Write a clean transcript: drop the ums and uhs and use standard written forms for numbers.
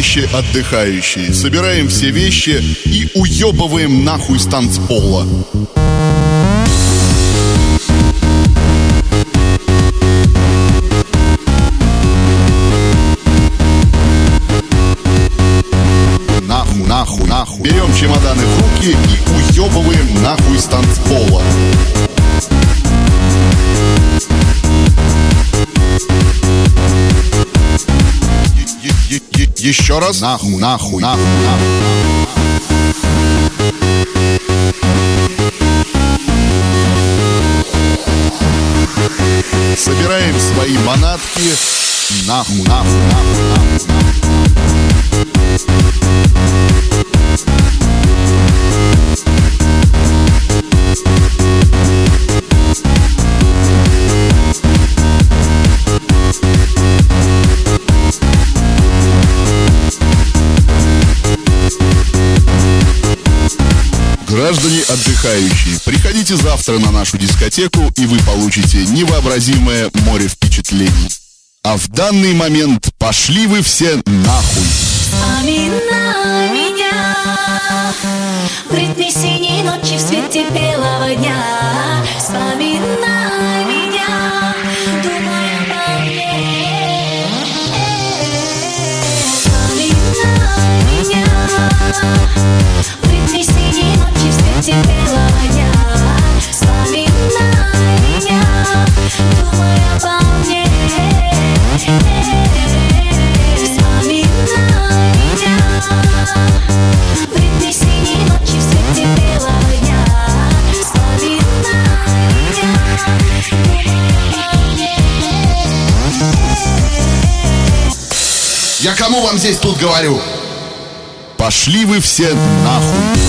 товарищи отдыхающие, собираем все вещи и уебываем нахуй с танцпола. Нахуй. Берем чемоданы в руки и уебываем нахуй с танцпола. Еще раз. Нахуй. Собираем свои манатки. Нахуй. Граждане отдыхающие, приходите завтра на нашу дискотеку, и вы получите невообразимое море впечатлений. А в данный момент пошли вы все нахуй. Вспоминай меня в ритме синей ночи, в свете белого дня. Вспоминай меня, думай обо мне. Вспоминай меня в ритме синей ночи, в свете белого дня. Вспоминай меня, думай обо мне. Вспоминай меня в ритме синей ночи, в свете белого дня. Вспоминай меня, думай обо мне. Я кому вам здесь тут говорю? Пошли вы все нахуй.